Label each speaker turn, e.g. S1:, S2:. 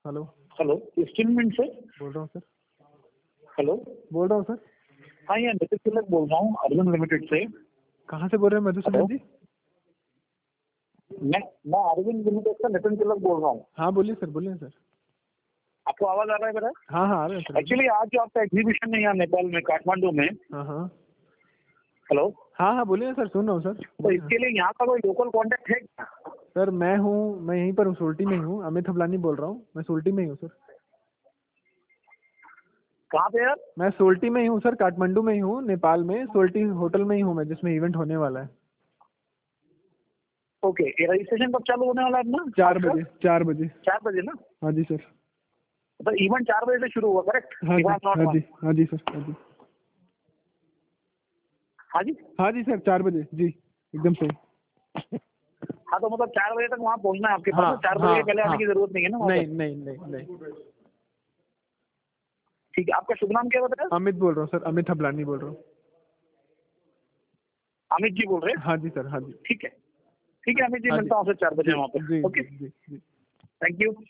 S1: Hello.
S2: Hello, स्टीलमेंट से
S1: बोल रहा हूँ सर।
S2: हेलो,
S1: बोल रहा हूँ सर।
S2: हाँ, ये नितिन तिलक बोल रहा हूँ अरविंद लिमिटेड से।
S1: कहाँ से बोल रहे हैं मधुसूदन जी?
S2: मैं अरविंद लिमिटेड से नितिन तिलक बोल रहा हूँ।
S1: हाँ बोलिए सर, बोलिए सर।
S2: आपको आवाज आ रहा है मेरा?
S1: हाँ हाँ आ रहा है सर।
S2: एक्चुअली आज जो आपका एग्जीबिशन है यहाँ नेपाल में, काठमांडू में।
S1: हाँ हाँ
S2: हेलो,
S1: हाँ हाँ बोलिए सर, सुन रहा हूँ सर।
S2: तो इसके लिए यहाँ का कोई लोकल कॉन्टेक्ट है क्या?
S1: सर मैं यहीं पर हूँ, सोल्टी में ही हूँ। अमित हबलानी बोल रहा हूँ, मैं सोल्टी में ही हूँ सर।
S2: कहाँ पे यार?
S1: मैं सोल्टी में ही हूँ सर, काठमांडू में ही हूँ, नेपाल में। सोल्टी होटल में ही हूँ मैं, जिसमें इवेंट होने वाला है।
S2: ओके, ये रजिस्ट्रेशन कब चालू होने वाला है अपना?
S1: 4 बजे। 4 बजे।
S2: 4 बजे ना?
S1: हाँ जी सर।
S2: तो इवेंट 4 बजे से शुरू हुआ, करेक्ट?
S1: हाँ जी हाँ जी हाँ जी सर, हाँ जी
S2: हाँ जी।
S1: हाँ जी सर, 4 बजे जी, एकदम सही।
S2: हाँ, तो मतलब 4 बजे तक वहाँ पहुँचना है आपके पास?
S1: हाँ
S2: 4 बजे के पहले
S1: हाँ
S2: आने की जरूरत नहीं है ना वहाँ
S1: नहीं
S2: पर?
S1: नहीं नहीं नहीं।
S2: ठीक है, आपका शुभ नाम क्या बताया?
S1: अमित बोल रहा हूँ सर, अमित हबलानी बोल रहा हूँ।
S2: अमित जी बोल रहे हैं?
S1: हाँ जी सर, हाँ जी।
S2: ठीक है, ठीक है अमित जी,
S1: हाँ
S2: मिलता हूँ आपसे 4 बजे
S1: जी
S2: वहाँ पर।
S1: जी
S2: ओके,
S1: जी जी।
S2: Thank you.